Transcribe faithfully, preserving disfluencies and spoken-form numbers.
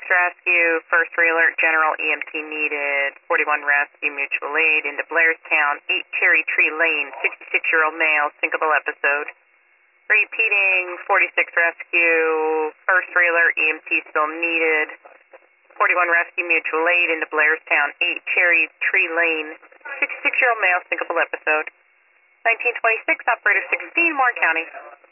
rescue, first re-alert, general E M T needed, forty-one rescue, mutual aid, into Blairstown, eight Cherry Tree Lane, sixty-six-year-old male, syncopal episode. Repeating, forty-six rescue, first re-alert, E M T still needed, forty-one rescue, mutual aid, into Blairstown, eight Cherry Tree Lane, sixty-six-year-old male, syncopal episode. nineteen twenty-six, operator sixteen, Warren County.